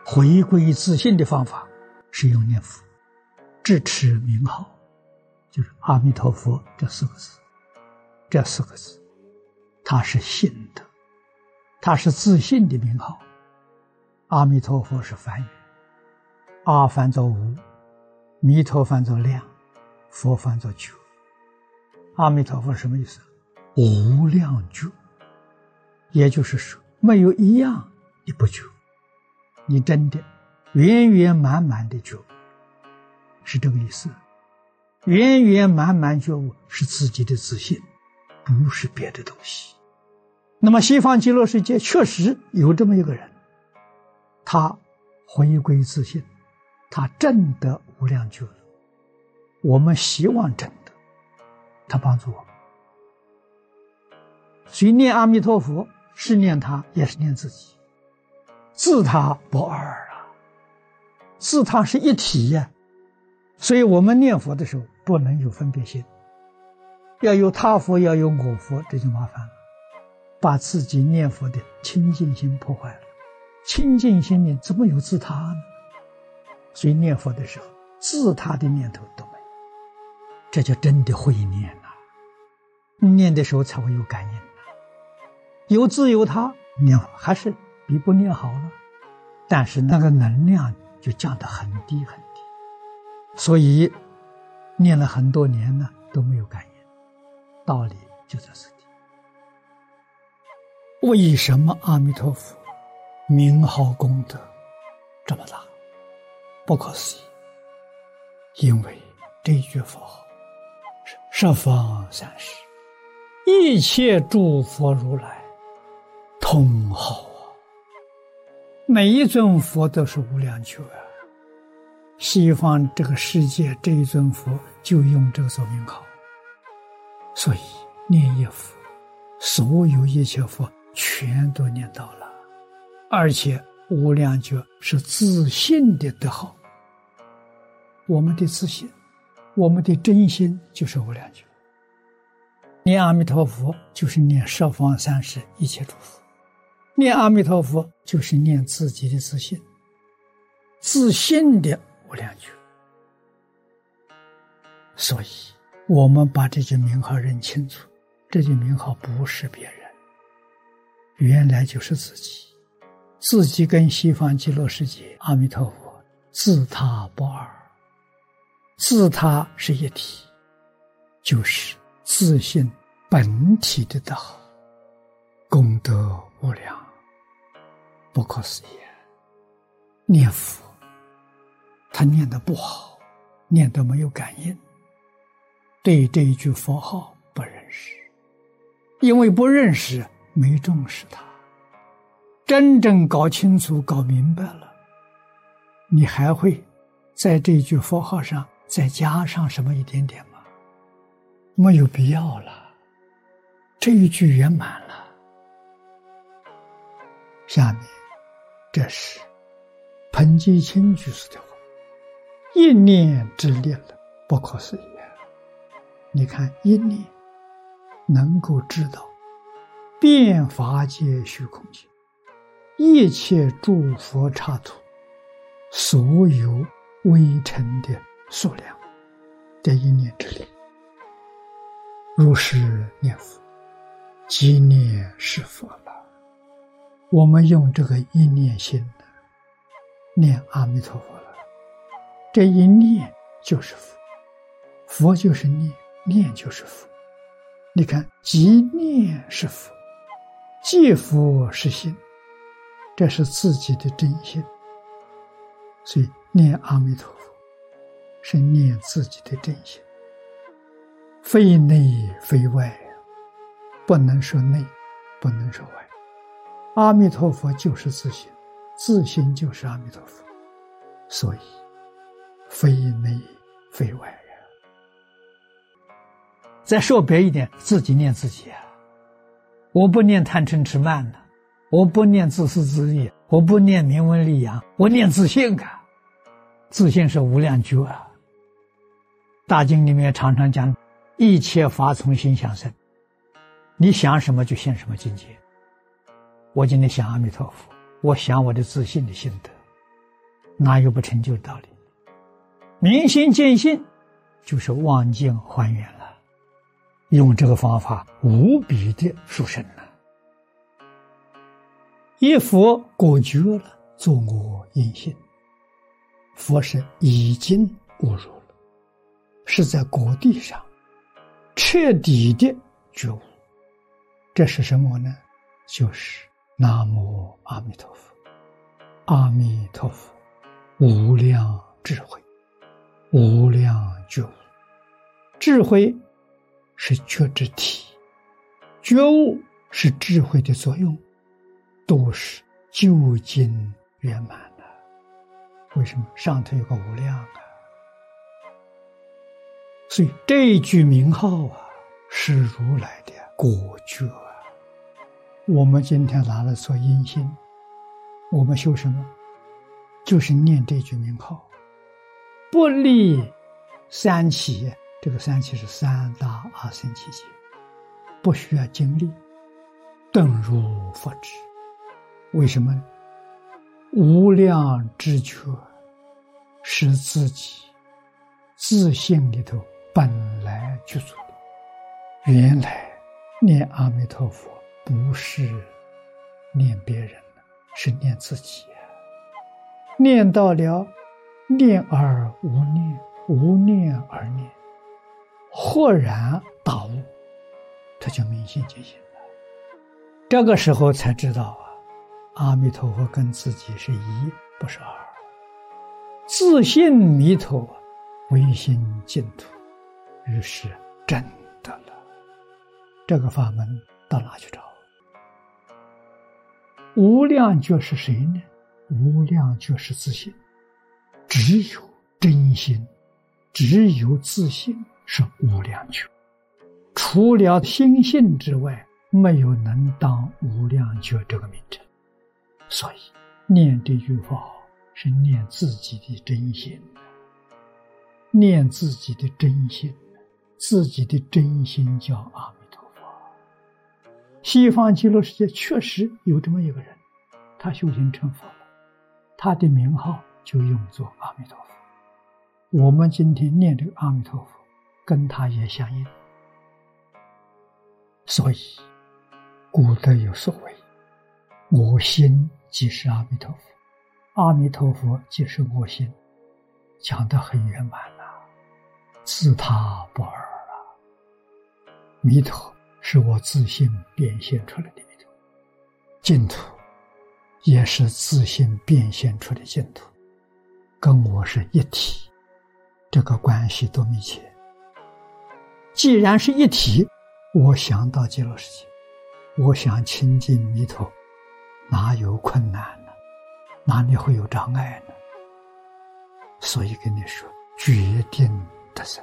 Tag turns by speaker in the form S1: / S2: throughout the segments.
S1: 回归自信的方法是用念佛，支持名号，就是阿弥陀佛这四个字。这四个字它是信的，它是自信的名号。阿弥陀佛是梵语，阿翻作无，弥陀翻作量，佛翻作觉。阿弥陀佛什么意思？无量觉，也就是说没有一样你不觉，你真的圆圆满满的觉悟，是这个意思。圆圆满满觉悟是自己的自信，不是别的东西。那么西方极乐世界确实有这么一个人，他回归自信，他证得无量觉了。我们希望证得，他帮助我们。所以念阿弥陀佛是念他，也是念自己。自他不二啊，自他是一体呀。所以我们念佛的时候不能有分别心，要有他佛，要有我佛，这就麻烦了，把自己念佛的清净心破坏了。清净心里怎么有自他呢？所以念佛的时候自他的念头都没有，这就真的会念了。念的时候才会有感应了。有自有他，念还是比不念好了，但是那个能量就降得很低很低。所以念了很多年呢都没有感应，道理就在这里。为什么阿弥陀佛名号功德这么大？不可思议。因为这一句佛号是十方三世一切诸佛如来通号啊，每一尊佛都是无量觉啊。西方这个世界这一尊佛就用这个做名号，所以念一佛，所有一切佛全都念到了。而且无量觉是自信的德号，我们的自信，我们的真心就是无量觉。念阿弥陀佛就是念十方三世一切诸佛，念阿弥陀佛就是念自己的自信，自信的无量觉。所以我们把这句名号认清楚，这句名号不是别人，原来就是自己。自己跟西方极乐世界阿弥陀佛自他不二，自他是一体，就是自信本体的德号，功德无量，不可思议。念佛他念得不好，念得没有感应，对这一句佛号不认识，因为不认识没重视它。真正搞清楚搞明白了，你还会在这句佛号上再加上什么一点点吗？没有必要了，这一句圆满了。下面这是彭基清居士的话，一念之力了，不可思议。你看一念能够知道遍法界虚空界一切诸佛刹土所有微尘的数量，这一念之力，如是念佛即念是佛了。我们用这个一念心念阿弥陀佛了，这一念就是佛，佛就是念，念就是佛。你看即念是佛，即佛是心，这是自己的真心。所以念阿弥陀佛是念自己的真心，非内非外，不能说内，不能说外。阿弥陀佛就是自心，自心就是阿弥陀佛，所以非内非外。再说别一点，自己念自己啊！我不念贪嗔痴慢了，我不念自私自利，我不念名闻利养，我念自信啊！自信是无量觉啊！大经里面常常讲，一切法从心想生，你想什么就现什么境界。我今天想阿弥陀佛，我想我的自信的心得， 哪有不成就的道理？明心见性，就是望见还原了。用这个方法无比的殊胜了。一佛果觉了，作我因性。佛是已经悟入了，是在果地上彻底的觉悟。这是什么呢？就是南无阿弥陀佛。阿弥陀佛，无量智慧，无量觉悟。智慧是觉知体，觉悟是智慧的作用，都是究竟圆满的。为什么？上头有个无量啊。所以这一句名号啊，是如来的果觉啊。我们今天拿来做因心，我们修什么？就是念这句名号，不离三起。这个三起是三大阿僧祇劫，不需要经历，顿入佛智。为什么呢？无量知觉是自己自性里头本来具足的。原来念阿弥陀佛不是念别人了，是念自己。念到了念而无念，无念而念，豁然大悟，他就明心见性了。这个时候才知道阿弥陀佛跟自己是一，不是二。自性弥陀，唯心净土，于是真的了。这个法门到哪去找？无量觉是谁呢？无量觉是自性，只有真心，只有自性是无量觉，除了心性之外，没有能当无量觉这个名称。所以念这句话是念自己的真心，念自己的真心，自己的真心叫阿弥陀佛。西方极乐世界确实有这么一个人，他修行成佛了，他的名号就用作阿弥陀佛。我们今天念这个阿弥陀佛跟他也相应。所以古德有所谓，我心即是阿弥陀佛，阿弥陀佛即是我心，讲得很圆满了，自他不二了。弥陀是我自性变现出来的弥陀，净土也是自性变现出的净土，跟我是一体，这个关系多密切。既然是一体，我想到极乐世界，我想亲近弥陀，哪有困难呢？哪里会有障碍呢？所以跟你说，决定得胜。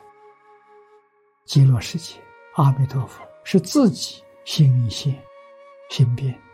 S1: 极乐世界阿弥陀佛是自己心现心变，